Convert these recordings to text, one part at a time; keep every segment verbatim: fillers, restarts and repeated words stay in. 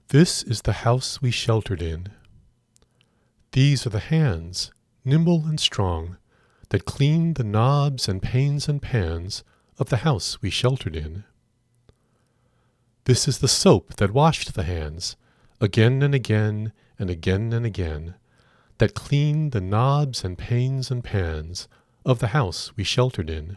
This is the house we sheltered in. These are the hands, nimble and strong, that cleaned the knobs and panes and pans of the house we sheltered in. This is the soap that washed the hands, again and again and again and again, that cleaned the knobs and panes and pans of the house we sheltered in.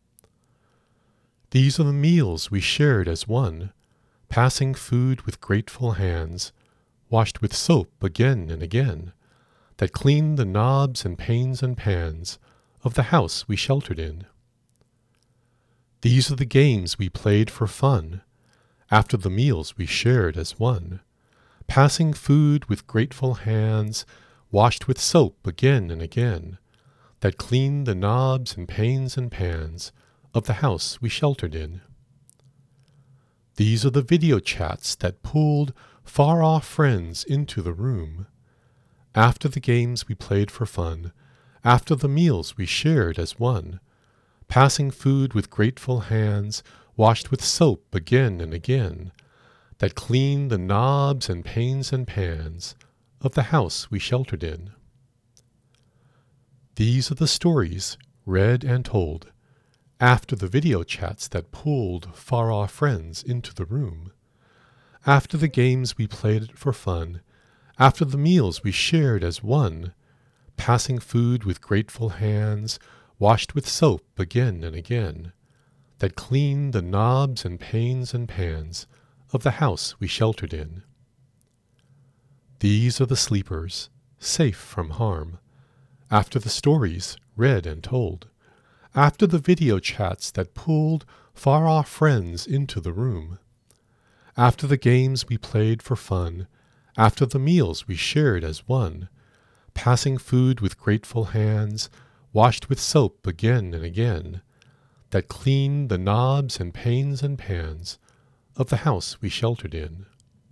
These are the meals we shared as one, passing food with grateful hands, washed with soap again and again, that cleaned the knobs and panes and pans of the house we sheltered in. These are the games we played for fun, after the meals we shared as one, passing food with grateful hands, washed with soap again and again, that cleaned the knobs and panes and pans of the house we sheltered in. These are the video chats that pulled far-off friends into the room, after the games we played for fun, after the meals we shared as one, passing food with grateful hands, washed with soap again and again, that cleaned the knobs and panes and pans of the house we sheltered in. These are the stories read and told, after the video chats that pulled far-off friends into the room, after the games we played for fun, after the meals we shared as one, passing food with grateful hands, washed with soap again and again, that cleaned the knobs and panes and pans of the house we sheltered in. These are the sleepers, safe from harm, after the stories read and told, after the video chats that pulled far-off friends into the room, after the games we played for fun, after the meals we shared as one, passing food with grateful hands, washed with soap again and again, that cleaned the knobs and panes and pans of the house we sheltered in.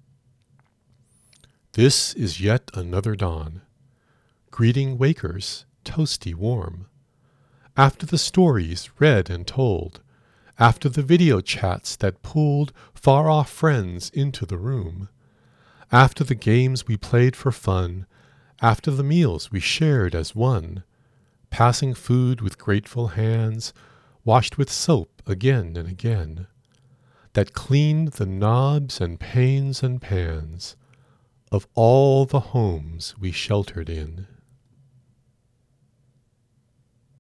This is yet another dawn, greeting wakers toasty warm, after the stories read and told, after the video chats that pulled far-off friends into the room, after the games we played for fun, after the meals we shared as one, passing food with grateful hands, washed with soap again and again, that cleaned the knobs and panes and pans of all the homes we sheltered in.